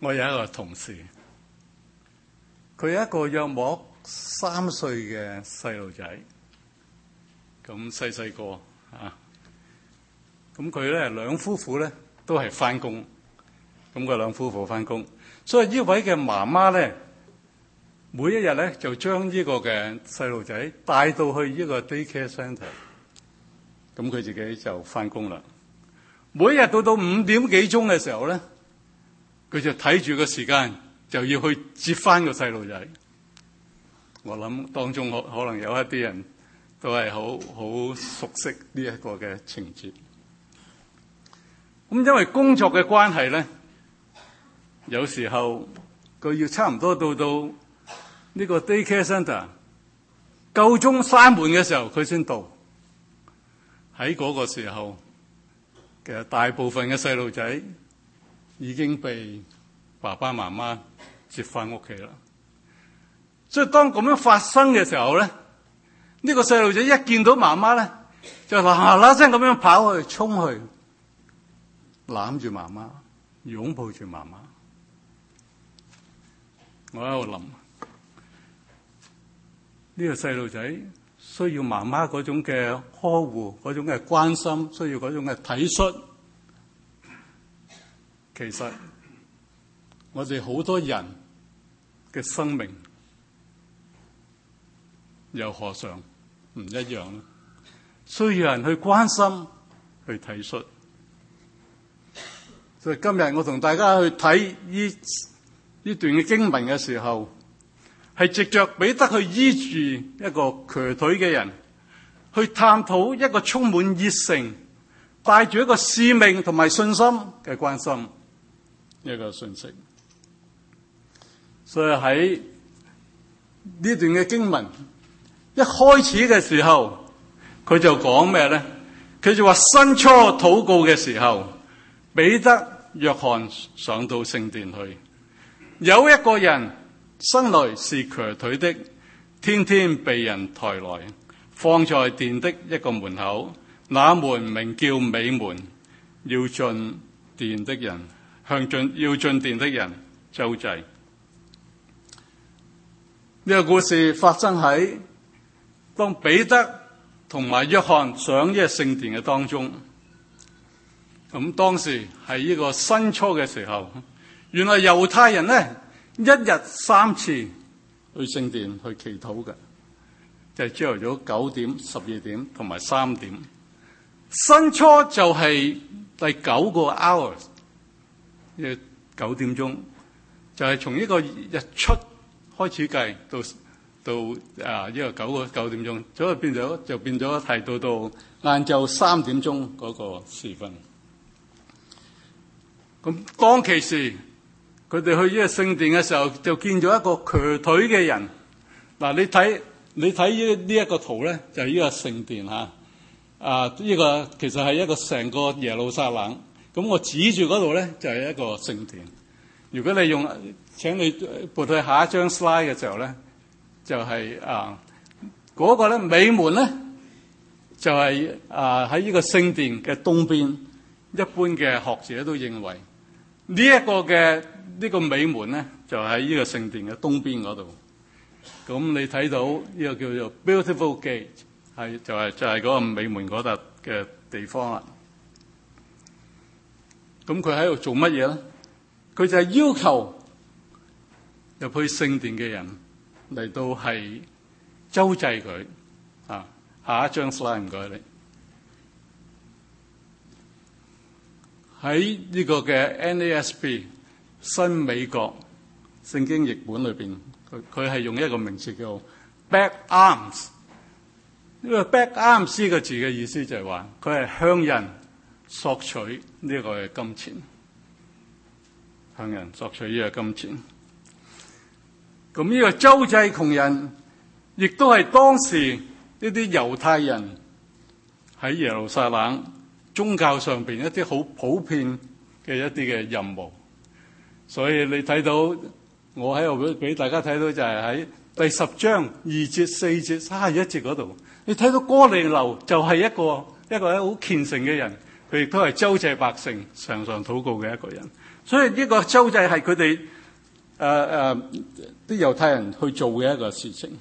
我有一個同事，佢有一個約莫3歲嘅細路仔，咁細個啊，咁佢咧兩夫婦咧都係翻工，咁佢兩夫婦翻工，所以呢位嘅媽媽咧，每一日咧就將呢個嘅細路仔帶到去呢個 daycare centre， 咁佢自己就翻工啦。每一日到5點幾鐘嘅時候咧，佢就睇住個時間，就要去接翻個細路仔。我諗當中可能有一啲人都係好熟悉呢一個嘅情節。咁因為工作嘅關係咧，有時候佢要差唔多到呢個 daycare centre 夠鐘閂門嘅時候，佢先到。喺嗰個時候，其實大部分嘅細路仔已經被爸爸媽媽接翻屋企啦。所以當咁樣發生嘅時候咧，呢個細路仔一見到媽媽咧，就嗱嗱聲咁樣跑去衝去攬住媽媽，擁抱住媽媽。我喺度諗，呢個細路仔需要媽媽嗰種嘅呵護，嗰種嘅關心，需要嗰種嘅體恤。其實我哋好多人嘅生命又何嘗唔一樣呢？需要人去關心，去體恤。所以今日我同大家去睇呢段嘅經文嘅時候，係藉着彼得去醫治一個瘸腿嘅人，去探討一個充滿熱誠、帶住一個使命同埋信心嘅關心一個信息。所以喺呢段嘅經文一開始嘅時候，佢就講咩咧？佢就話申初禱告嘅時候，彼得、約翰上到聖殿去，有一個人生來是瘸腿的，天天被人抬來，放在殿的一個門口，那門名叫美門，要進殿的人周濟。呢個故事發生喺當彼得同埋約翰上呢個聖殿嘅當中。咁當時係呢個申初嘅時候，原來猶太人咧一日3次去聖殿去祈禱嘅，就係朝頭早9點、12點同埋3點。申初就係第9個 hours， 呢9點鐘，就係從呢個日出開始計到呢個9點鐘，所以變咗係到晏晝3點鐘嗰個時分。咁當其時，佢哋去呢個聖殿嘅時候，就見咗一個瘸腿嘅人。嗱，你睇呢一個圖咧，就係呢個聖殿嚇。呢個其實係一個成個耶路撒冷。咁我指住嗰度咧，就係一個聖殿。如果你請你撥去下一張 slide 嘅時候咧，就係嗰個咧美門咧，就係喺呢個聖殿嘅東邊。一般嘅學者都認為呢一個嘅呢個美門咧，就喺呢個聖殿嘅東邊嗰度。咁你睇到呢個叫做 Beautiful Gate， 就係嗰個美門嗰笪嘅地方啦。咁佢喺度做乜嘢咧？佢就係要求入去聖殿嘅人嚟到係周濟佢。下一張 slide 唔該你。喺呢個嘅 NASB 新美國聖經譯本裏邊，佢係用一個名詞叫 back arms。呢個 back arms 呢個字嘅意思就係話，佢係向人索取呢個嘅金錢，向人索取呢個金錢。咁呢個周濟窮人，亦都係當時呢啲猶太人喺耶路撒冷宗教上邊一啲好普遍嘅一啲嘅任務。所以你睇到我喺度俾大家睇到就係喺第10章2節、4節、31節嗰度，你睇到哥尼流就係一個好虔誠嘅人，佢亦都係周濟百姓、常常禱告嘅一個人。 所以呢個周濟係佢哋啲猶太人去做嘅一個事情。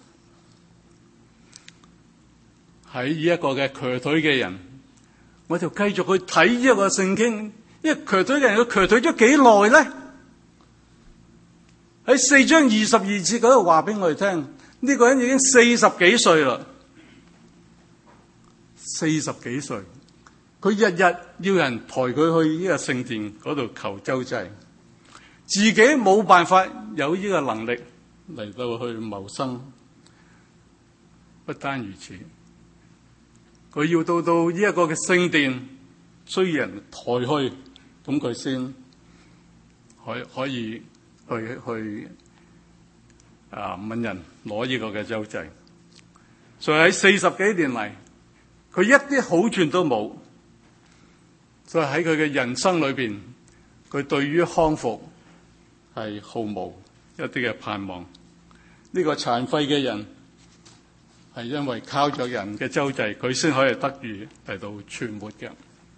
喺呢一個嘅瘸腿嘅人，我就繼續去睇呢一個聖經。因為瘸腿嘅人，佢瘸腿咗幾耐咧？喺4章22節嗰度話俾我哋聽，呢個人已經40幾歲啦，40幾歲，佢日日要人抬佢去呢個聖殿嗰度求周濟，自己冇辦法有呢個能力嚟到去謀生。不單如此，佢要到呢一個嘅聖殿，需要人抬去，咁佢先可以去問人攞呢個嘅周濟。所以喺40幾年嚟，佢一啲好處都冇。所以喺佢嘅人生裏邊，佢對於康復係毫無一啲嘅盼望。呢個殘廢嘅人係因為靠着人嘅周濟，佢先可以得以嚟到存活嘅。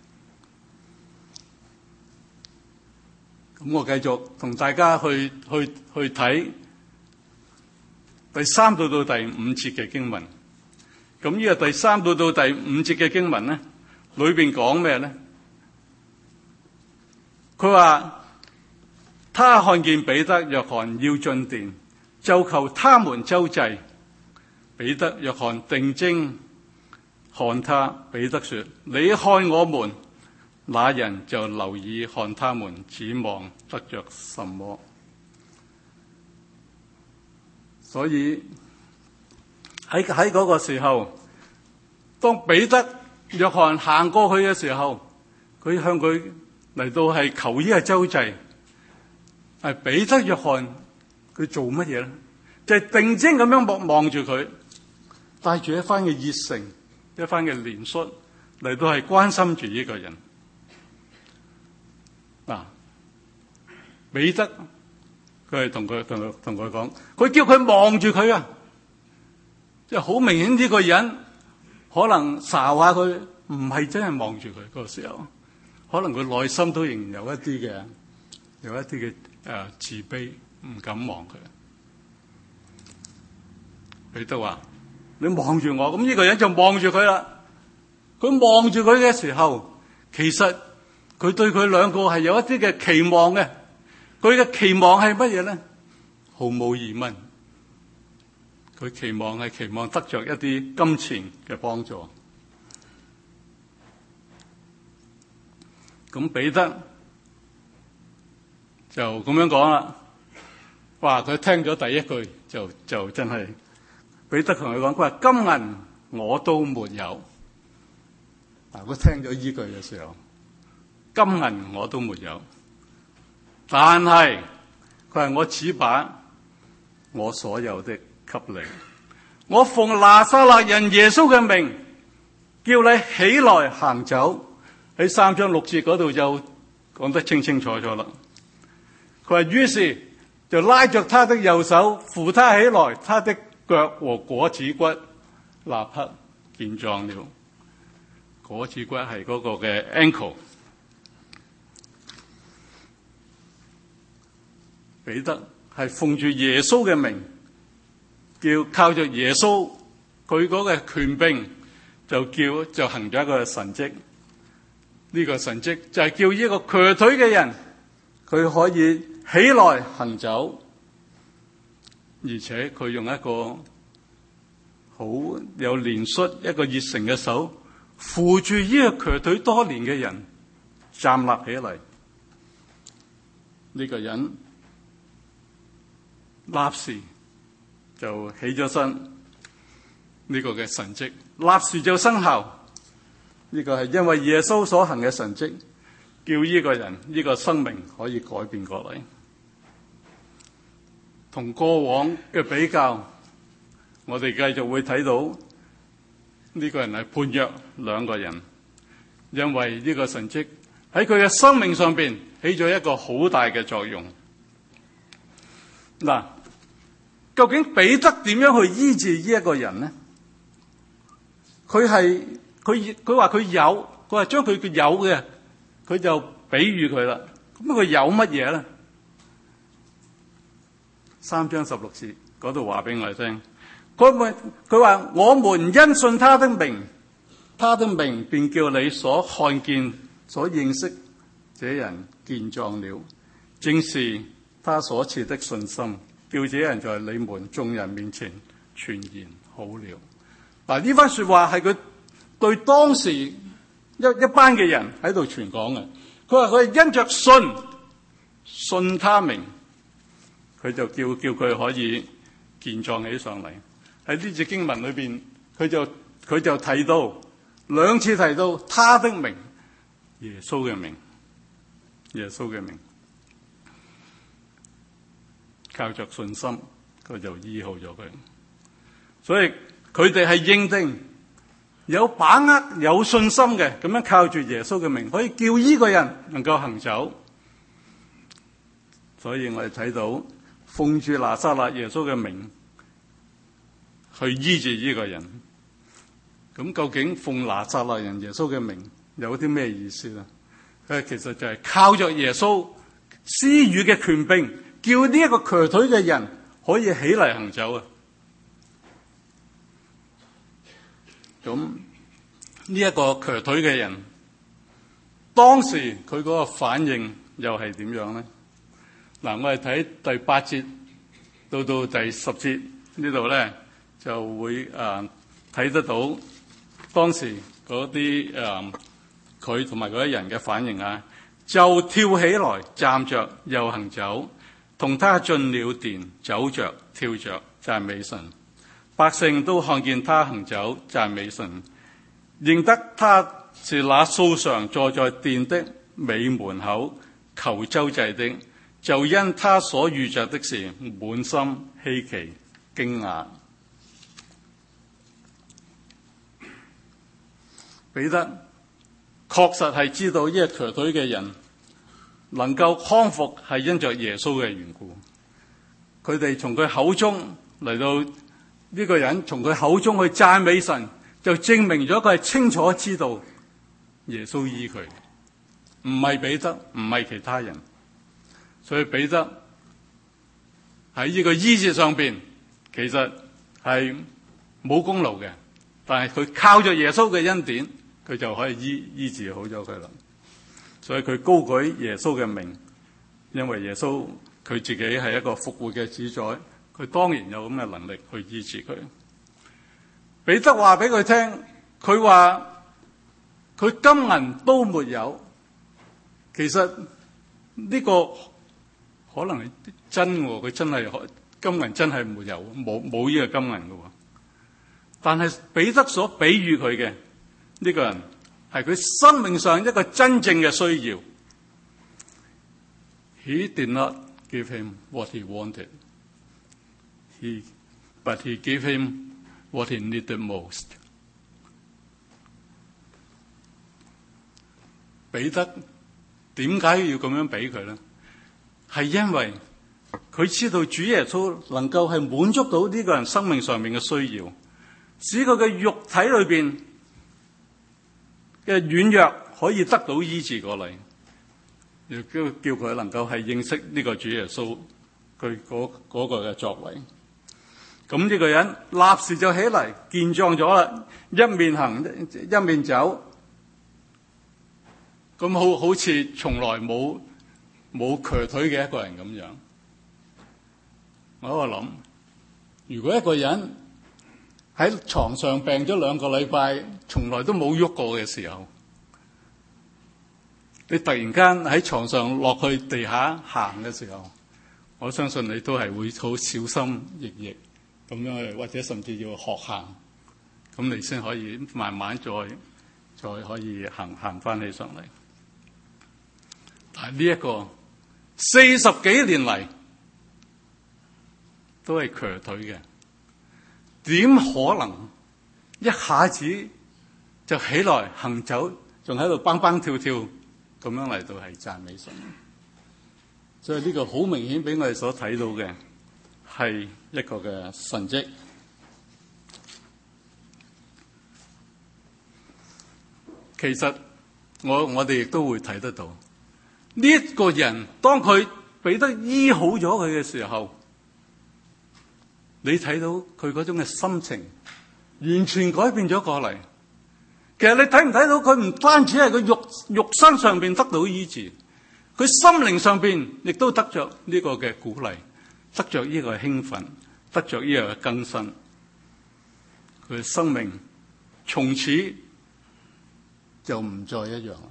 咁我繼續同大家去睇第3到第5節嘅經文。咁呢個第3到第5節嘅經文咧，裏邊講咩咧？佢話他看見彼得、約翰要進殿，就求他們周濟。彼得、約翰定睛看他，彼得說：你看我們。那人就留意看他們，指望得着什麼。所以喺嗰個時候，當彼得、約翰行過去嘅時候，佢向佢嚟到係求呢個周濟。係彼得、約翰佢做乜嘢咧？就係定睛咁樣望住佢，帶住一番嘅熱誠、一番嘅憐恤嚟到係關心住呢個人。彼得佢係同佢講，佢叫佢望住佢啊，即係好明顯呢個人可能睄下佢，唔係真係望住佢嗰個時候，可能佢內心都仍然有一啲嘅自卑，唔敢望佢。彼得話：你望住我，咁呢個人就望住佢啦。佢望住佢嘅時候，其實佢對佢兩個係有一啲嘅期望嘅。佢嘅期望係乜嘢咧？毫無疑問，佢期望得着一啲金錢嘅幫助。咁彼得就咁樣講啦。哇！佢聽咗第一句就真係，彼得同佢講，佢話金銀我都沒有。嗱，佢聽咗依句嘅時候，金銀我都沒有。但係佢話我只把我所有的給你，我奉拿撒勒人耶穌嘅名，叫你起來行走。喺3章6節嗰度就講得清清楚楚啦。佢話於是就拉着他的右手扶他起來，他的腳和果子骨立刻健壯了。果子骨係嗰個嘅 ankle。彼得係奉住耶穌嘅名，靠着耶穌佢嗰個權柄，就行咗一個神蹟。呢個神蹟就係叫呢個瘸腿嘅人，佢可以起來行走，而且佢用一個好有憐恤、一個熱誠嘅手扶住呢個瘸腿多年嘅人站立起嚟。呢個人立時就起咗身，呢個嘅神蹟立時就生效。呢個係因為耶穌所行嘅神蹟，叫呢個人呢個生命可以改變過嚟。同過往嘅比較，我哋繼續會睇到呢個人係判若兩個人，因為呢個神蹟喺佢嘅生命上邊起咗一個好大嘅作用。嗱，究竟彼得點樣去醫治呢一個人呢？佢話佢有，佢話將佢有嘅，佢就比喻佢啦。 咁佢有乜嘢咧？3章16節嗰度話俾我哋聽，佢話我們因信他的名，他的名便叫你所看見、所認識這人健壯了，正是他所賜的信心，叫這人在你們眾人面前全然好了。嗱，呢番說話係佢對當時一班嘅人喺度傳講嘅。佢話佢係因着信他名，佢就叫佢可以健壯起上嚟。喺呢節經文裏邊，佢就提到2次提到他的名，耶穌嘅名，耶穌嘅名，靠着信心，佢就醫好咗佢。所以佢哋係認定有把握、有信心嘅，咁樣靠住耶穌嘅名，可以叫呢個人能夠行走。所以我哋睇到奉住拿撒勒耶穌嘅名去醫治呢個人。咁究竟奉拿撒勒人耶穌嘅名有啲咩意思呢？其實就係靠着耶穌施予嘅權柄，叫呢一個瘸腿嘅人可以起嚟行走啊！咁呢一個瘸腿嘅人，當時佢嗰個反應又係點樣呢？嗱，我哋睇第8節到第10節呢度咧，就會睇得到當時嗰啲佢同埋嗰啲人嘅反應啊，就跳起來站着又行走，同他進了殿，走着跳着讚美神。百姓都看見他行走讚美神，認得他是那素常坐在殿的尾門口求周濟的，就因他所遇着的事滿心稀奇驚訝。彼得確實係知道呢個瘸腿嘅人能夠康復係因着耶穌嘅緣故。佢哋從佢口中嚟到呢個人，從佢口中去讚美神，就證明咗佢係清楚知道耶穌醫佢，唔係彼得，唔係其他人。所以彼得喺呢個醫治上邊，其實係冇功勞嘅，但係佢靠着耶穌嘅恩典，佢就可以醫治好咗佢啦。所以佢高舉耶穌嘅名，因為耶穌佢自己係一個復活嘅主宰，佢當然有咁嘅能力去醫治佢。彼得話俾佢聽，佢話佢金銀都沒有，其實呢個可能係真嘅，佢真係金銀真係沒有，冇呢個金銀嘅。但係彼得所比喻佢嘅呢個人，係佢生命上一個真正嘅需要。He did not give him what he wanted, but he gave him what he needed most. 彼得點解要咁樣俾佢呢？係因為佢知道主耶穌能夠係滿足到呢個人生命上面嘅需要，使佢嘅肉體裏邊嘅軟弱可以得到醫治過嚟，亦都叫佢能夠係認識呢個主耶穌佢嗰個嘅作為。咁呢個人立時就起嚟健壯咗啦，一面行一面走，咁好似從來冇瘸腿嘅一個人咁樣。我喺度諗，如果一個人喺床上病咗2個禮拜，從來都冇喐過嘅時候，你突然間喺床上落去地下行嘅時候，我相信你都係會好小心翼翼咁樣，或者甚至要學行，咁你先可以慢慢再可以行翻起上嚟。但係呢一個40幾年嚟都係瘸腿嘅，點可能一下子就起來行走，仲喺度蹦蹦跳跳咁樣嚟到係讚美神？所以呢個好明顯俾我哋所睇到嘅係一個嘅神蹟。其實我哋亦都會睇得到， 呢一個人當佢彼得醫好咗佢嘅時候，你睇到佢嗰種嘅心情完全改變咗過嚟。其實你睇唔睇到佢唔單止係佢肉身上邊得到醫治，佢心靈上邊亦都得着呢個嘅鼓勵，得着呢個興奮，得着呢個嘅更新。佢嘅生命從此就唔再一樣啦。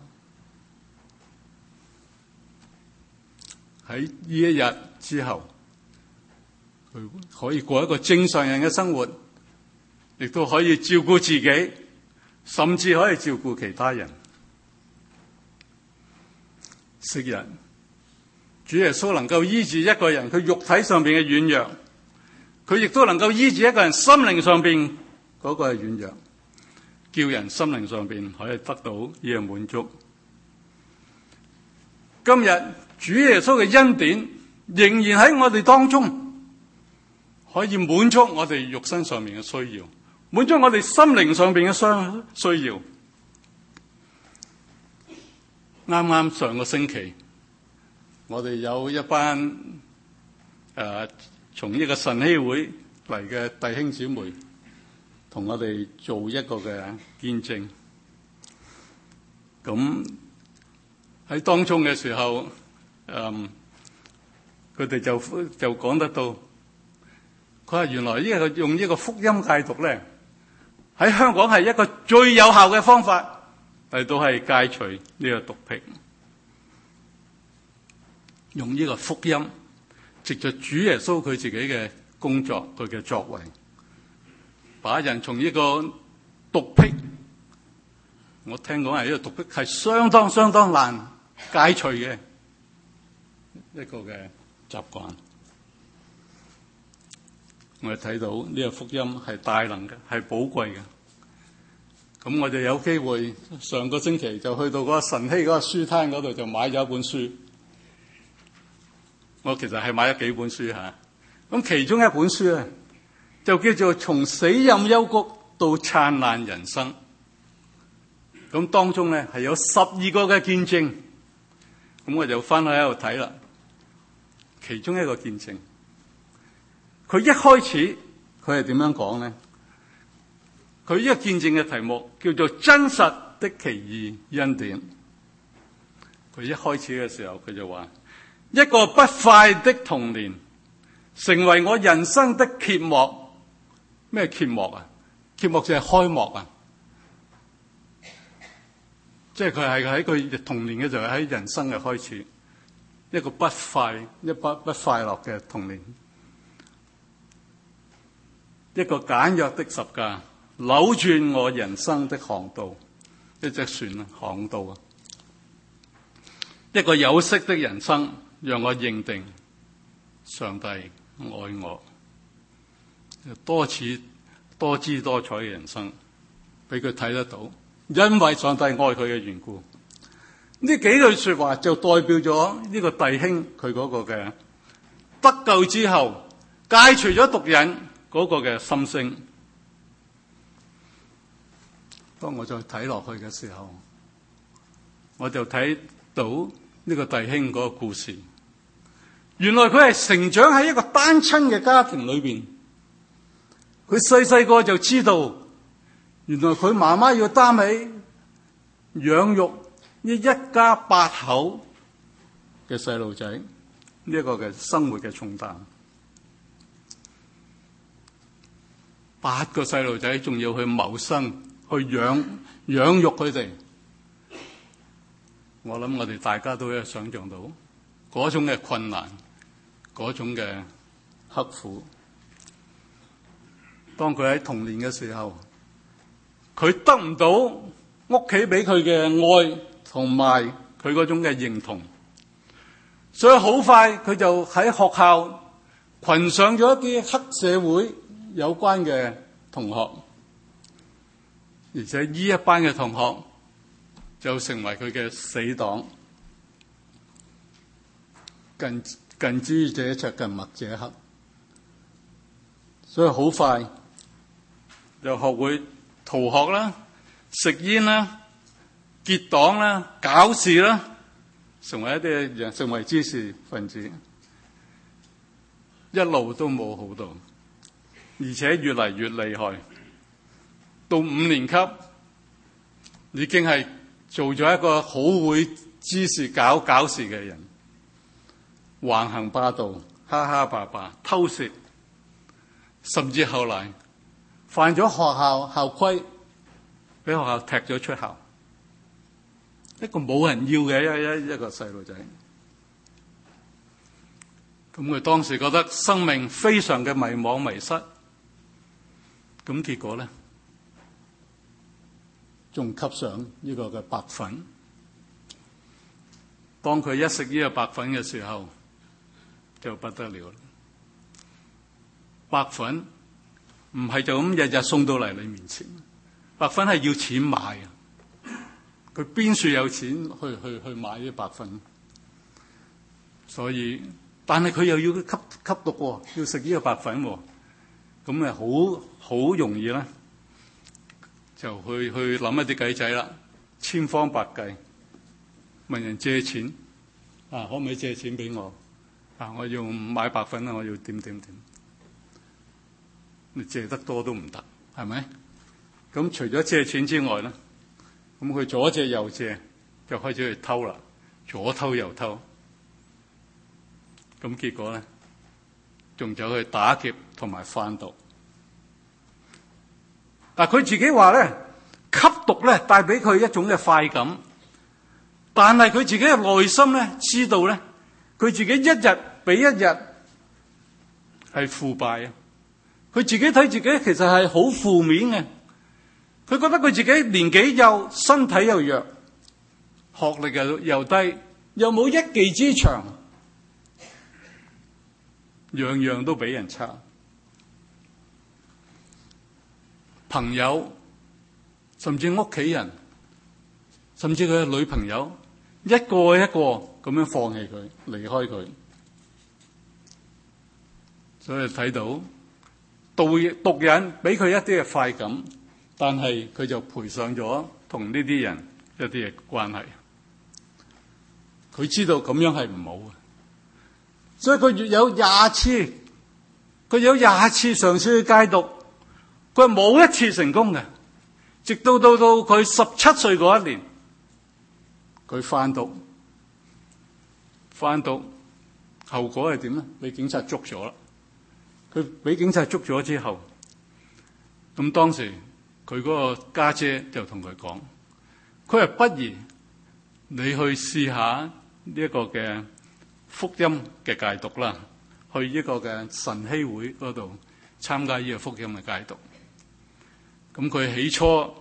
喺呢一日之後，佢可以過一個正常人嘅生活，亦都可以照顧自己，甚至可以照顧其他人。昔日主耶穌能夠醫治一個人佢肉體上邊嘅軟弱，佢亦都能夠醫治一個人心靈上邊嗰個係軟弱，叫人心靈上邊可以得到呢個滿足。今日主耶穌嘅恩典仍然喺我哋當中，可以滿足我哋肉身上面嘅需要，滿足我哋心靈上邊嘅需要。啱啱上個星期，我哋有一班從呢個晨曦會嚟嘅弟兄姊妹，同我哋做一個嘅見證。咁喺當中嘅時候，佢哋就講得到，佢話原來呢個用呢個福音戒毒咧，喺香港係一個最有效嘅方法嚟到係戒除呢個毒癖。用呢個福音，藉着主耶穌佢自己嘅工作，佢嘅作為，把人從呢個毒癖，我聽講係呢個毒癖係相當難戒除嘅一個嘅習慣。我哋睇到呢個福音係大能嘅，係寶貴嘅。咁我哋有機會上個星期就去到嗰個晨曦嗰個書攤嗰度，就買咗一本書。我其實係買咗幾本書吓，咁其中一本書咧就叫做《從死蔭幽谷到燦爛人生》。咁當中咧係有12個嘅見證，咁我就翻去喺度睇啦。其中一個見證，佢一開始佢係點樣講咧？佢呢個見證嘅題目叫做真實的奇異恩典。佢一開始嘅時候，佢就話，一個不快的童年成為我人生的揭幕。咩揭幕啊？揭幕就係開幕啊！即係佢係喺佢童年嘅時候，喺人生嘅開始，一個不快樂嘅童年，一個簡約的十架扭轉我人生的航道，一隻船啊，航道啊，一個有色的人生，讓我認定上帝愛我，多姿多彩嘅人生，俾佢睇得到。因為上帝愛佢嘅緣故，呢幾句說話就代表咗呢個弟兄佢嗰個嘅得救之後，戒除咗毒癮嗰個嘅心聲。當我再睇落去嘅時候，我就睇到呢個弟兄嗰個故事。原來佢係成長喺一個單親嘅家庭裏邊，佢細個就知道，原來佢媽媽要擔起養育呢一家8口嘅細路仔呢一個嘅生活嘅重擔。8個細路仔仲要去謀生，去養育佢哋。我諗我哋大家都有想象到嗰種嘅困難，嗰種嘅刻苦。當佢喺童年嘅時候，佢得唔到屋企俾佢嘅愛同埋佢嗰種嘅認同，所以好快佢就喺學校群上咗一啲黑社會有關嘅同學，而且呢一班嘅同學就成為佢嘅死黨，近朱者赤，近墨者黑，所以好快就學會逃學啦、食煙啦、結黨啦、搞事啦， 成為一啲人，成為知識分子，一路都冇好到，而且越嚟越厲害。到5年級已經係做咗一個好會知識搞事嘅人，橫行霸道，哈哈霸霸，偷竊，甚至後嚟犯咗學校校規，俾學校踢咗出校。一個冇人要嘅一個細路仔，咁佢當時覺得生命非常嘅迷惘迷失，咁結果咧，仲吸上呢個嘅白粉。當佢一食呢個白粉嘅時候，就不得了啦。白粉唔係就咁日日送到嚟你面前，白粉係要錢買嘅。佢邊處有錢去買啲白粉？所以，但係佢又要吸毒喎，要食呢個白粉喎，咁咪好容易啦，就去諗一啲計仔啦，千方百計問人借錢，可唔可以借錢俾我？我要買白粉啊，我要點。你借得多都唔得，係咪？咁除咗借錢之外咧？咁佢左借右借，就開始去偷啦，左偷右偷。咁結果咧，仲走去打劫同埋販毒。但佢自己話咧，吸毒咧帶俾佢一種嘅快感，但係佢自己嘅內心咧知道咧，佢自己一日比一日係腐敗啊！佢自己睇自己其實係好負面嘅。佢覺得佢自己年紀幼，身體又弱，學歷又低，又冇一技之長，樣樣都比人差。朋友，甚至屋企人，甚至佢嘅女朋友，一個一個咁樣放棄佢，離開佢。所以睇到毒癮俾佢一啲嘅快感。但係佢就賠上咗同呢啲人一啲嘅關係，佢知道咁樣係唔好嘅，所以佢有20次，佢有20次嘗試去戒毒，佢係冇一次成功嘅，直到佢17歲嗰一年，佢販毒，後果係點咧？俾警察捉咗啦。佢俾警察捉咗之後，咁當時。佢嗰個家姐就同佢講，佢話不如你去試下呢一個嘅福音嘅戒毒啦，去呢個嘅晨曦會嗰度參加呢個福音嘅戒毒。咁佢起初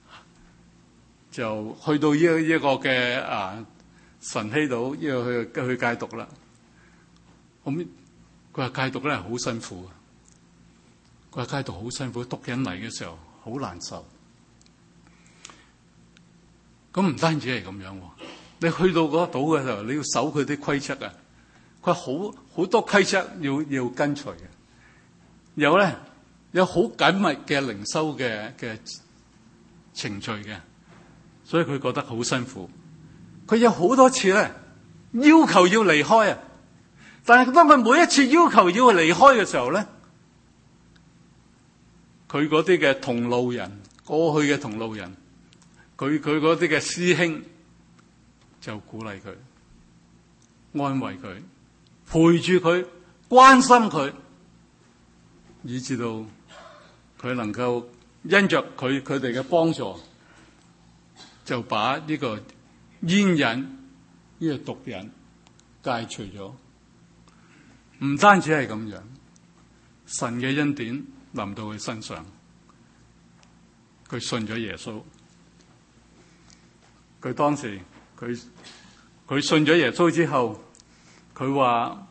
就去到呢一個嘅晨曦島呢個去戒毒啦。咁佢話戒毒咧係好辛苦嘅，佢話戒毒好辛苦，毒癮嚟嘅時候。好難受，咁唔單止係咁樣，你去到嗰個島嘅時候，你要守佢啲規則啊。佢好多規則要跟隨嘅，有好緊密嘅靈修嘅程序嘅，所以佢覺得好辛苦。佢有好多次咧要求要離開啊，但係當佢每一次要求要離開嘅時候咧。佢嗰啲嘅同路人，過去嘅同路人，佢嗰啲嘅師兄就鼓勵佢、安慰佢、陪住佢、關心佢，以至到佢能夠因着佢哋嘅幫助，就把呢個煙癮、呢個毒癮戒除咗。唔單止係咁樣，神嘅恩典臨到佢身上，佢信咗耶穌。佢當時佢信咗耶穌之後，佢話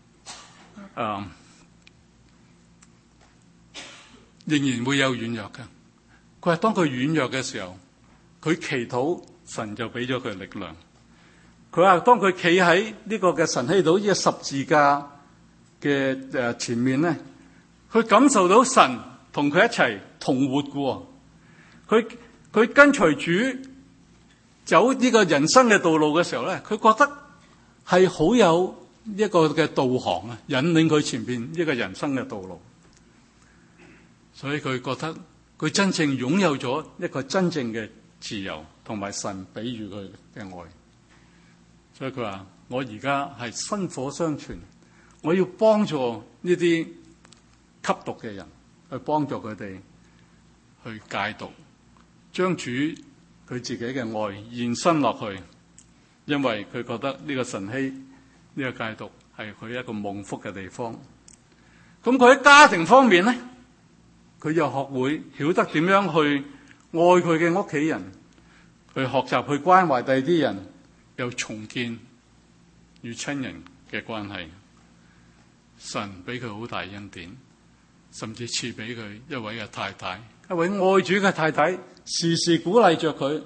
仍然會有軟弱嘅。佢話當佢軟弱嘅時候，佢祈禱，神就俾咗佢力量。佢話當佢企喺呢個嘅晨曦島呢個十字架嘅前面咧，佢感受到神同佢一齊同活嘅。佢跟隨主走呢個人生嘅道路嘅時候咧，佢覺得係好有一個嘅導航啊，引領佢前邊一個人生嘅道路。所以佢覺得佢真正擁有咗一個真正嘅自由，同埋神俾予佢嘅愛。所以佢話：我而家係薪火相傳，我要幫助呢啲吸毒嘅人，去幫助佢哋去戒毒，將主佢自己嘅愛延伸落去。因為佢覺得呢個晨曦，呢個戒毒係佢一個蒙福嘅地方。咁佢喺家庭方面咧，佢又學會曉得點樣去愛佢嘅屋企人，去學習去關懷第二啲人，又重建與親人嘅關係。神俾佢好大恩典，甚至賜俾佢一位嘅太太，一位愛主嘅太太，時時鼓勵着佢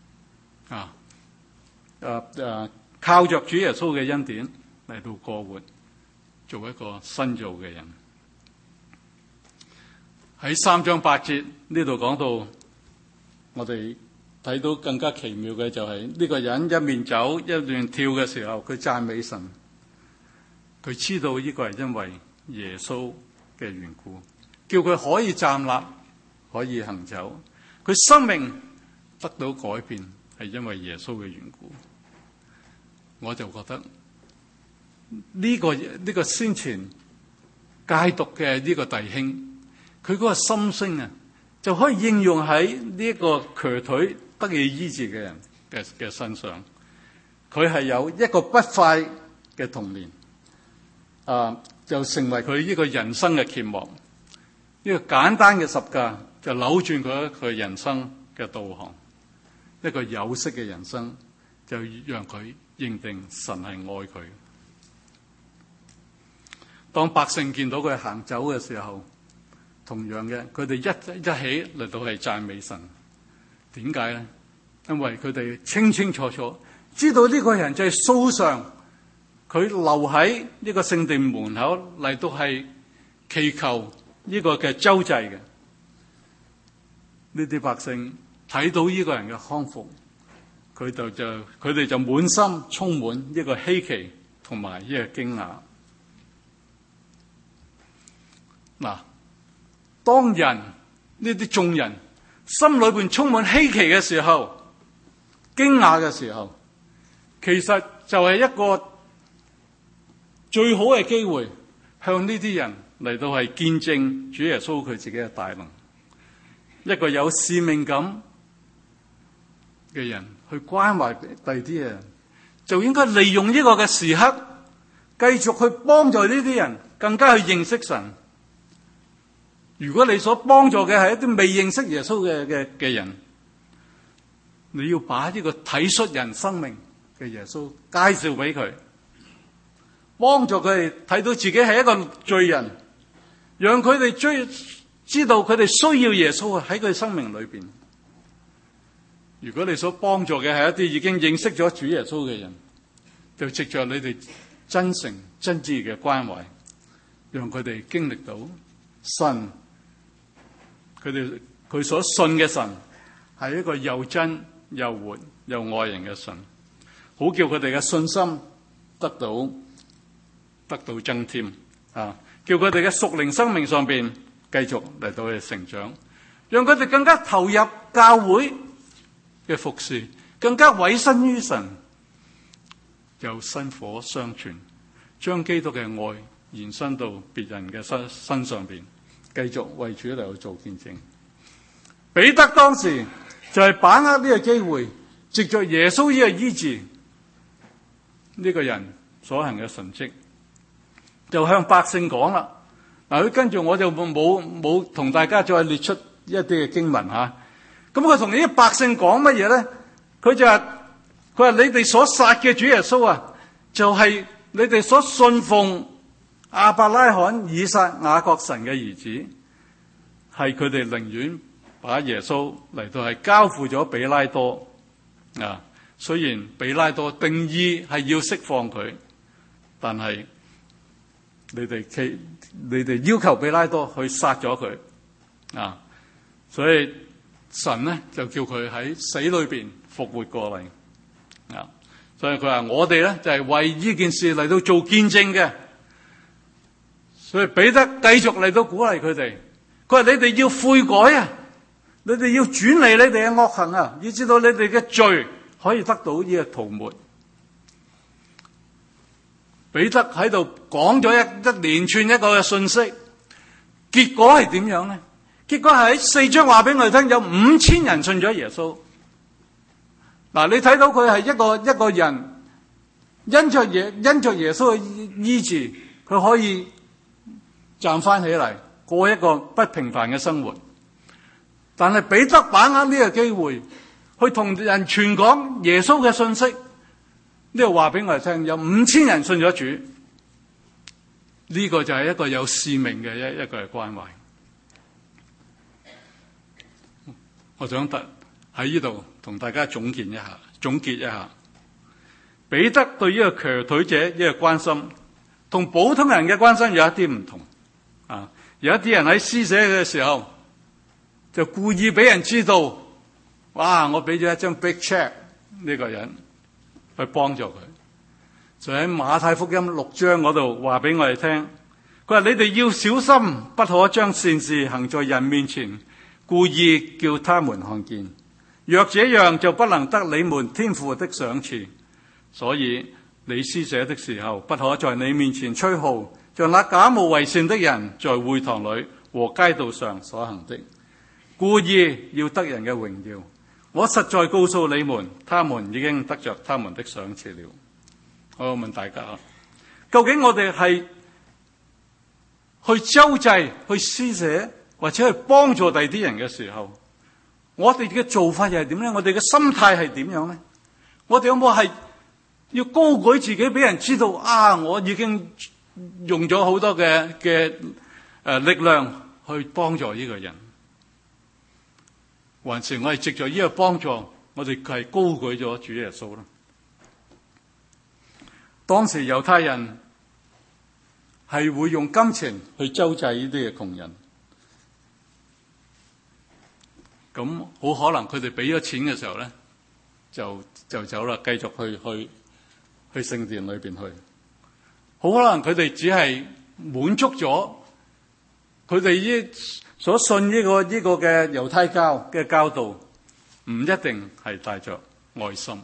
靠着主耶穌嘅恩典嚟到過活，做一個新造嘅人。喺3章8節呢度講到，我哋睇到更加奇妙嘅就係呢個人一面走一面跳嘅時候，佢讚美神。佢知道呢個係因為耶穌嘅緣故，叫佢可以站立，可以行走。佢生命得到改變，係因為耶穌嘅緣故。我就覺得呢個先前戒毒嘅呢個弟兄，佢嗰個心聲啊，就可以應用喺呢一個瘸腿得以醫治嘅人嘅身上。佢係有一個不快嘅童年，就成為佢呢個人生嘅揭幕。呢個簡單嘅十架就扭轉佢人生嘅導航。一個有色嘅人生就讓佢認定神係愛佢。當百姓見到佢行走嘅時候，同樣嘅，佢哋一起嚟到係讚美神。點解咧？因為佢哋清清楚楚知道呢個人就係素常佢留喺呢個聖殿門口嚟到係祈求呢個嘅周濟嘅。呢啲百姓睇到呢個人嘅康復，佢哋就滿心充滿一個稀奇同埋一個驚訝。嗱，當人呢啲眾人心裏邊充滿稀奇嘅時候，驚訝嘅時候，其實就係一個最好嘅機會，向呢啲人嚟到係見證主耶穌佢自己嘅大能。一個有使命感嘅人去關懷第二啲人，就應該利用呢個嘅時刻，繼續去幫助呢啲人更加去認識神。如果你所幫助嘅係一啲未認識耶穌嘅人，你要把呢個體恤人生命嘅耶穌介紹俾佢，幫助佢哋睇到自己係一個罪人，讓佢哋知道佢哋需要耶穌喺佢生命裏邊。如果你所幫助嘅係一啲已經認識咗主耶穌嘅人，就藉着你哋真誠真摯嘅關懷，讓佢哋經歷到神，佢所信嘅神係一個又真又活又愛人嘅神，好叫佢哋嘅信心得到增添叫佢哋嘅屬靈生命上邊繼續嚟到去成長，讓佢哋更加投入教會嘅服侍，更加委身於神，又薪火相傳，將基督嘅愛延伸到別人嘅身上邊，繼續為主嚟去做見證。彼得當時就係把握呢個機會，藉着耶穌呢個醫治呢個人所行嘅神蹟，就向百姓講啦。嗱，佢跟住我就冇同大家再列出一啲嘅經文吓。咁佢同呢啲百姓講乜嘢咧？佢話你哋所殺嘅主耶穌啊，就係你哋所信奉亞伯拉罕、以撒、雅各神嘅兒子，係佢哋寧願把耶穌嚟到係交付咗比拉多啊。雖然比拉多定義係要釋放佢，但係你哋要求比拉多去殺咗佢啊。所以神咧就叫佢喺死裏邊復活過嚟。所以佢話我哋咧就係為呢件事嚟到做見證嘅。所以彼得繼續嚟到鼓勵佢哋，佢話你哋要悔改啊，你哋要轉離你哋嘅惡行啊，以至到你哋嘅罪可以得到呢個塗抹。彼得喺度講咗一連串一個嘅信息，結果係點樣呢？結果係喺4章話俾我哋聽，有5000人信咗耶穌。嗱，你睇到佢係一個人因着耶穌嘅醫治，佢可以站翻起嚟，過一個不平凡嘅生活。但係彼得把握呢個機會，去同人傳講耶穌嘅信息。呢個話俾我哋聽，有5000人信咗主。呢個就係一個有使命嘅一個嘅關懷。我想喺呢度同大家總結一下，彼得對呢個瘸腿者呢個關心，同普通人嘅關心有一啲唔同。有一啲人喺施捨嘅時候，就故意俾人知道，哇！我俾咗一張 big check 呢個人去幫助佢。就喺馬太福音6章嗰度話俾我哋聽，佢話你哋要小心，不可將善事行在人面前，故意叫他們看見。若這樣，就不能得你們天父的賞賜。所以你施捨的時候，不可在你面前吹號，像那假冒為善的人在會堂裏和街道上所行的，故意要得人嘅榮耀。我實在告訴你們，他們已經得着他們的賞賜了。我問大家，究竟我哋係去周濟、去施捨，或者去幫助第啲人嘅時候，我哋嘅做法又係點咧？我哋嘅心態係點樣咧？我哋有冇係要高舉自己俾人知道啊？我已經用咗好多嘅力量去幫助呢個人，還是我係藉著呢個幫助，我哋係高舉咗主耶穌啦？當時猶太人係會用金錢去周濟呢啲嘅窮人，咁好可能佢哋俾咗錢嘅時候咧，就走啦，繼續去聖殿裏邊去。好可能佢哋只係滿足咗佢哋所信呢個嘅猶太教嘅教導，唔一定係帶着愛心。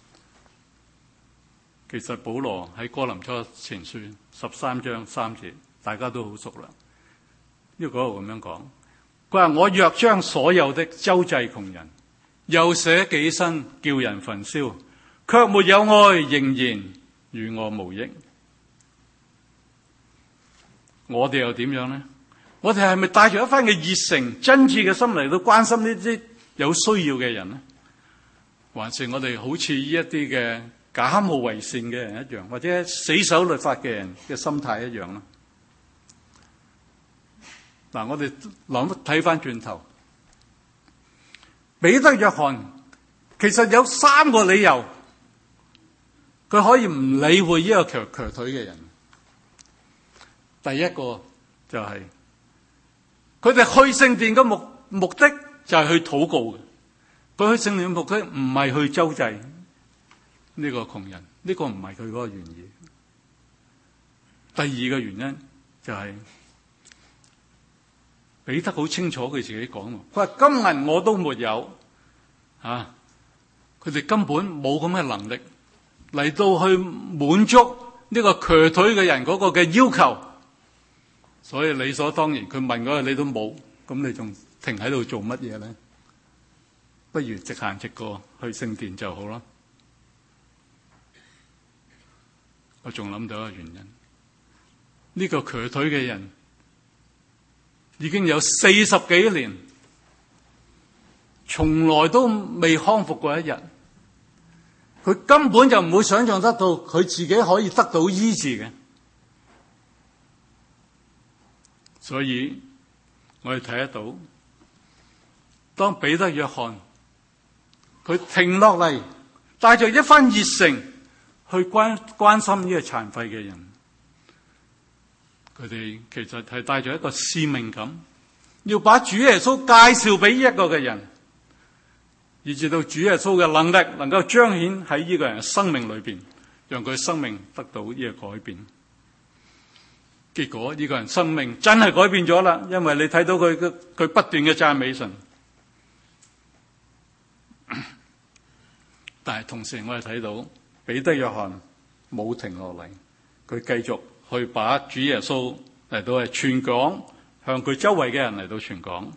其實保羅喺哥林多前書13章3節，大家都好熟啦。呢個嗰度咁樣講，佢話我若將所有的周濟窮人，又捨己身叫人焚燒，卻沒有愛，仍然與我無益。我哋又點樣呢？我哋係咪帶住一番嘅熱誠、真摯嘅心嚟到關心呢啲有需要嘅人呢？還是我哋好似呢一啲嘅假冒為善嘅人一樣，或者死守律法嘅人嘅心態一樣呢？嗱，我哋睇翻轉頭，彼得、約翰其實有3個理由，佢可以唔理會呢個瘸腿嘅人。第一個就係佢哋去聖殿嘅目的就係去禱告嘅，佢去聖殿嘅目的唔係去周濟呢個窮人，呢個唔係佢嗰個原意。第二個原因就係彼得好清楚佢自己講，佢話金銀我都沒有，佢哋根本冇咁嘅能力嚟到去滿足呢個瘸腿嘅人嗰個嘅要求。所以理所當然，佢問嗰個你都冇，咁你仲停喺度做乜嘢咧？不如直行直過去聖殿就好啦。我仲諗到一個原因，呢個瘸腿嘅人已經有40幾年，從來都未康復過一日。佢根本就唔會想象得到佢自己可以得到醫治嘅。所以我哋睇得到，當彼得、約翰佢停落嚟，帶着一番熱誠去關心呢個殘廢嘅人，佢哋其實係帶着一個使命感，要把主耶穌介紹俾呢一個嘅人， 以至到主耶穌嘅能力能夠彰顯喺呢個人嘅生命裏邊，讓佢生命得到呢個改變。結果呢個人生命真係改變咗啦，因為你睇到佢不斷嘅讚美神。但係同時我哋睇到彼得、約翰冇停落嚟，佢繼續去把主耶穌嚟到係傳講，向佢周圍嘅人嚟到傳講。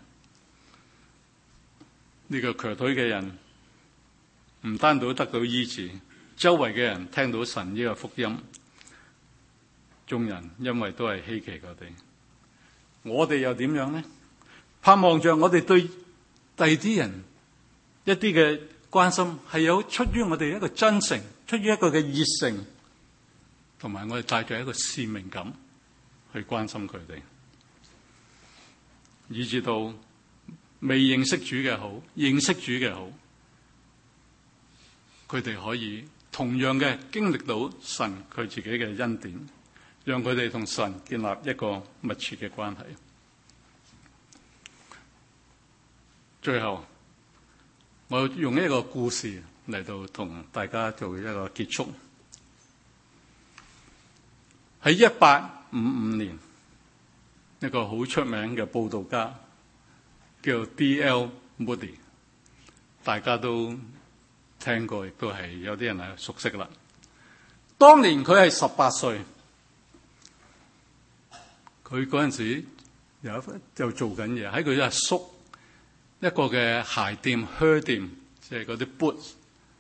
呢個瘸腿嘅人唔單到得到醫治，周圍嘅人聽到神呢個福音，眾人因為都係稀奇佢哋。我哋又點樣呢？盼望着我哋對第二啲人一啲嘅關心係有出於我哋一個真誠，出於一個嘅熱誠，同埋我哋帶着一個使命感去關心佢哋，以至到未認識主嘅好，認識主嘅好，佢哋可以同樣嘅經歷到神佢自己嘅恩典，讓佢哋同神建立一個密切嘅關係。最後，我用一個故事嚟到同大家做一個結束。喺1855年，一個好出名嘅佈道家叫 D.L. Moody， 大家都聽過，亦都係有啲人係熟悉啦。當年佢係18歲，佢嗰陣時就做緊嘢，喺佢阿叔一個嘅鞋店、靴店，即係嗰啲 boots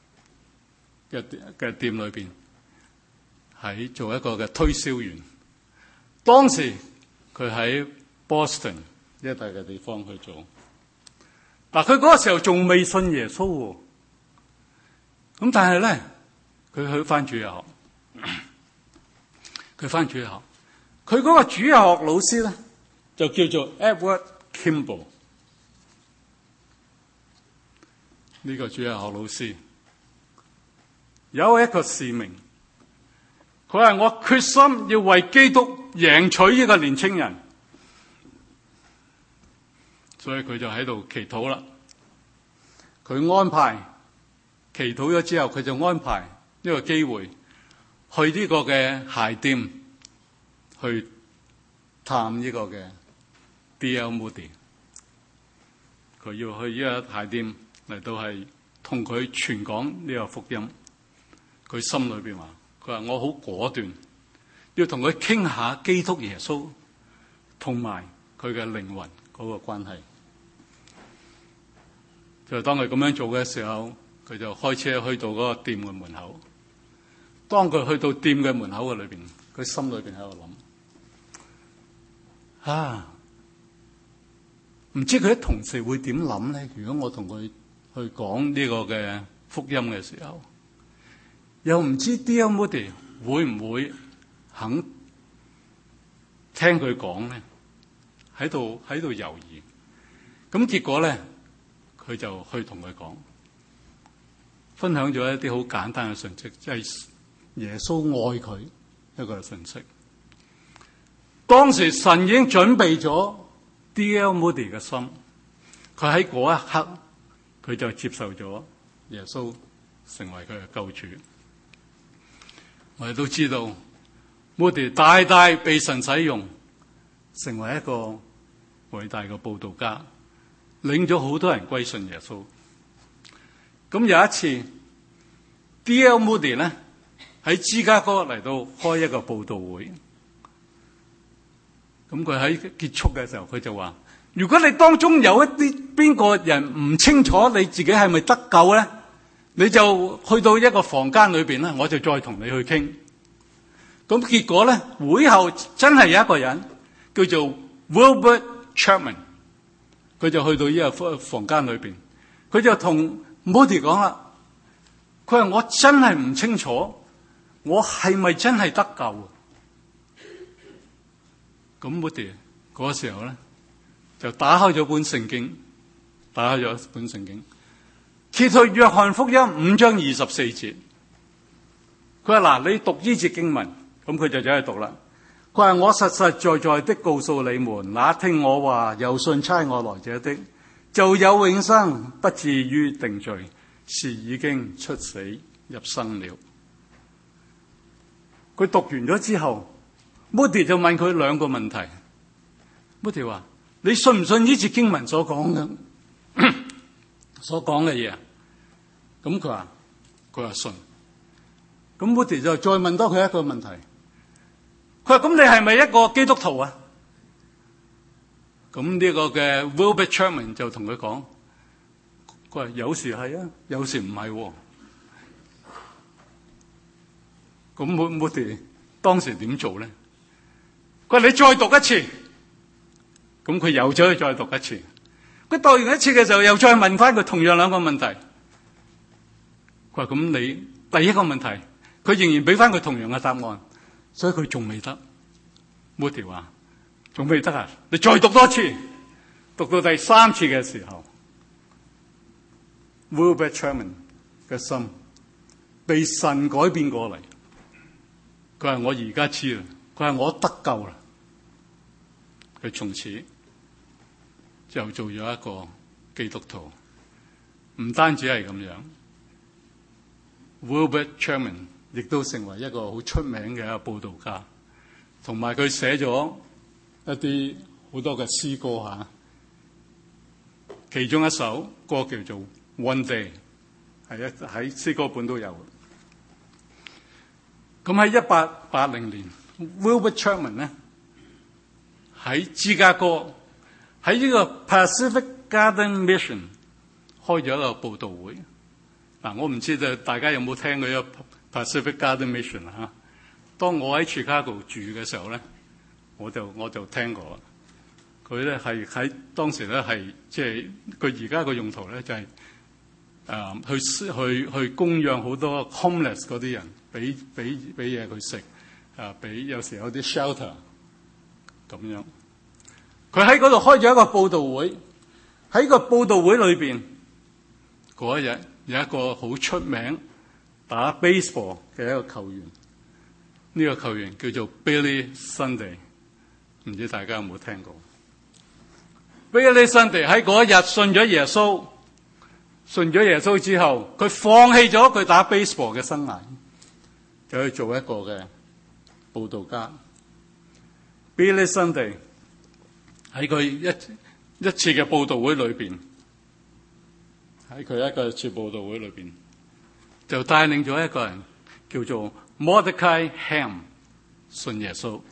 嘅店裏邊，喺做一個嘅推銷員。當時佢喺 Boston 一帶嘅地方去做。嗱，佢嗰個時候仲未信耶穌喎。咁但係咧，佢去翻主日學，佢翻主日學，佢嗰個主日學老師咧就叫做 Edward Kimball。呢個主日學老師有一個使命，佢話我決心要為基督贏取呢個年青人，所以佢就喺度祈禱啦。佢安排祈禱咗之後，佢就安排呢個機會去呢個嘅鞋店去探呢個嘅 D.L. Moody。佢要去呢個鞋店嚟到係同佢傳講呢個福音。佢心裏邊話：佢話我好果斷，要同佢傾下基督耶穌同埋佢嘅靈魂嗰個關係。就當佢咁樣做嘅時候，佢就開車去到嗰個店嘅門口。當佢去到店嘅門口嘅裏邊，佢心裏邊喺度諗：唔知佢啲同事會點諗咧？如果我同佢去講呢個嘅福音嘅時候，又唔知 D.L. Moody 會唔會肯聽佢講咧？喺度猶豫。咁結果咧，佢就去同佢講，分享咗一啲好簡單嘅信息，即係耶穌愛佢一個信息。當時神已經準備咗 D.L. Moody 嘅心，佢喺嗰一刻佢就接受咗耶穌成為佢嘅救主。我哋都知道 Moody 大大被神使用，成為一個偉大嘅佈道家，領咗好多人歸信耶穌。咁有一次 D.L. Moody 咧喺芝加哥嚟到開一個佈道會，咁佢喺結束嘅時候，佢就話：如果你當中有一啲邊個人唔清楚你自己係咪得救咧，你就去到一個房間裏邊咧，我就再同你去傾。咁結果咧，會後真係有一個人叫做 Wilbert Chapman， 佢就去到呢個房間裏邊，佢就同 Moody 講啦，佢話我真係唔清楚，我係咪真係得救啊？咁 Moody 嗰個時候咧，就打開咗本聖經，揭去約翰福音5章24節。佢話嗱，你讀呢節經文，咁佢就走去讀啦。佢話我實實在在的告訴你們，那聽我話又信差我來者的， 就有永生，不至於定罪，是已經出死入生了。佢讀完咗之後，Moody 就問佢兩個問題。Moody 話：你信唔信呢節經文所講嘅所講嘅嘢？咁佢話信。咁 Moody 就再問多佢一個問題。佢話：咁你係咪一個基督徒啊？咁呢個嘅 Wilbur Chapman 就同佢講，佢話有時係啊，有時唔係喎。咁 Moody 當時點做咧？佢話你再讀一次。咁佢又走去再讀一次。佢讀完一次嘅時候，又再問翻佢同樣兩個問題。佢話：咁你第一個問題，佢仍然俾翻佢同樣嘅答案，所以佢仲未得。Moody 話：仲未得啊！你再讀多次，讀到第三次嘅時候 Wilbur Chapman 嘅心被神改變過嚟。佢話：我而家知啦。佢話：我得救啦。佢從此就做咗一個基督徒。唔單止係咁樣 ，Wilbur Chapman 亦都成為一個好出名嘅一個佈道家，同埋佢寫咗一啲好多嘅詩歌嚇。其中一首歌叫做《One Day》，喺詩歌本都有。咁喺1880年 ，Wilbur Chapman 咧喺芝加哥喺呢個 Pacific Garden Mission 開咗一個佈道會。嗱，我唔知道大家有冇聽過呢個 Pacific Garden Mission 啊？當我喺 Chicago 住嘅時候咧，我就聽過。佢咧係喺當時咧係即係佢而家個用途咧就係去供養好多 homeless 嗰啲人，俾嘢佢食，俾有時有啲 shelter 咁樣。佢喺嗰度開咗一個佈道會，喺個佈道會裏邊嗰一日有一個好出名打 baseball 嘅一個球員，呢個球員叫做 Billy Sunday， 唔知大家有冇聽過？ Billy Sunday 喺嗰一日信咗耶穌，信咗耶穌之後，佢放棄咗佢打 baseball 嘅生涯，就去做一個嘅佈道家。Billy Sunday 喺佢一次嘅佈道會裏邊，喺佢一個次佈道會裏邊，就帶領咗一個人叫做 Mordecai Ham 信耶穌，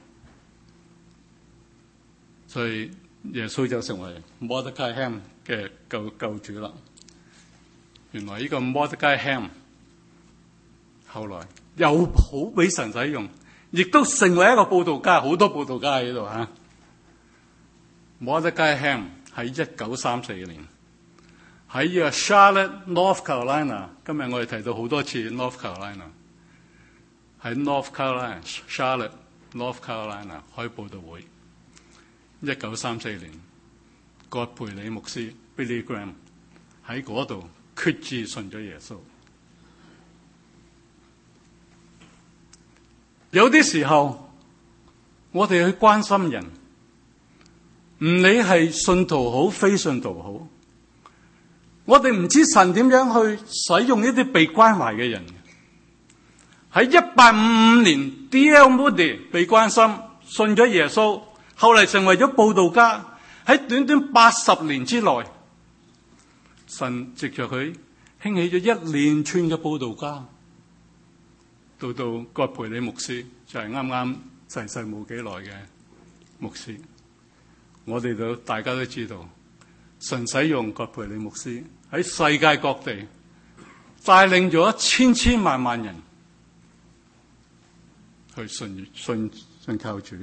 所以耶穌就成為 Mordecai Ham 嘅救主啦。原來呢個 Mordecai Ham 後來又好俾神使用，亦都成為一個佈道家，好多佈道家喺度嚇。Mordecai Ham 喺1934年喺呢個 Charlotte North Carolina， 今日我哋提到好多次 North Carolina， 喺 North Carolina Charlotte North Carolina 開佈道會。1934年，葛培理牧師 Billy Graham 喺嗰度決志信咗耶穌。有啲時候，我哋去關心人，唔理係信徒好，非信徒好，我哋唔知神點樣去使用一啲被關懷嘅人。喺1855年 D.L. Moody 被關心，信咗耶穌，後嚟成為咗佈道家。喺短短80年之內，神藉着佢興起咗一連串嘅佈道家。到葛培理牧師就係啱啱逝世冇幾耐嘅牧師。我哋大家都知道，神使用葛培理牧師喺世界各地帶領咗千萬人去信靠主。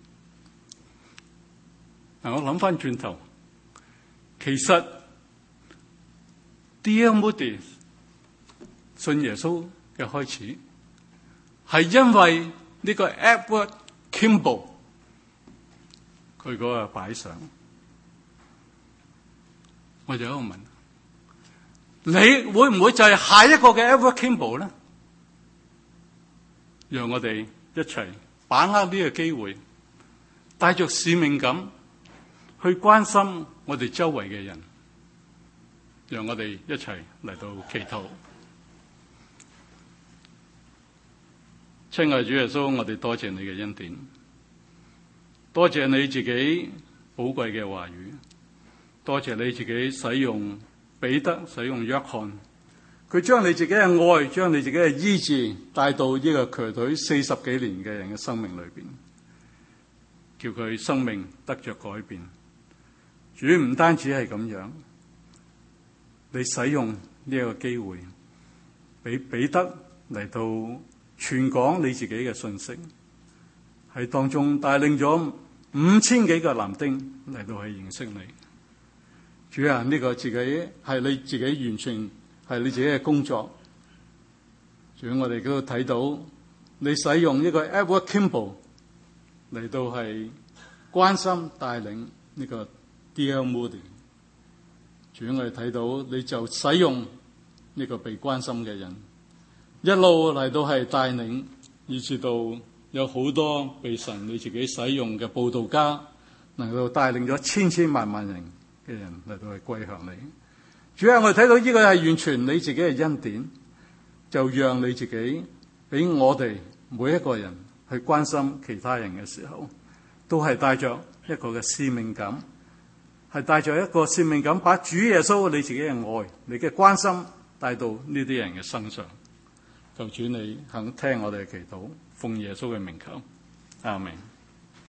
嗱，我諗翻轉頭，其實 D.L. Moody 信耶穌嘅開始，係因為呢個 Edward Kimball 佢嗰個擺上。我就喺度問，你會唔會就係下一個嘅 Edward Kimball 咧？讓我哋一齊把握呢個機會，帶着使命感去關心我哋周圍嘅人， 讓我哋一齊嚟到祈禱。親愛主耶穌，我哋多謝你嘅恩典，多謝你自己寶貴嘅話語，多謝你自己使用彼得，使用約翰，佢將你自己嘅愛，將你自己嘅醫治帶到呢個瘸腿40幾年嘅人嘅生命裏邊，叫佢生命得着改變。主唔單止係咁樣，你使用呢一個機會，俾彼得嚟到傳講你自己嘅信息，喺當中帶領咗5000幾個男丁嚟到去認識你。主啊，呢個自己係你自己完全係你自己嘅工作。主，我哋都睇到你使用呢個 Edward Kimball 嚟到係關心帶領呢個 D.L. Moody。主，我哋睇到你就使用呢個被關心嘅人，一路嚟到係帶領，以至到有好多被神你自己使用嘅佈道家，能夠帶領咗千萬人嘅人嚟到去歸向你。主啊，我哋睇到呢個係完全你自己嘅恩典，就讓你自己俾我哋每一個人去關心其他人嘅時候，都係帶着一個嘅使命感，係帶着一個使命感，把主耶穌你自己嘅愛、你嘅關心帶到呢啲人嘅身上。求主你肯聽我哋嘅祈禱，奉耶穌嘅名求，阿們。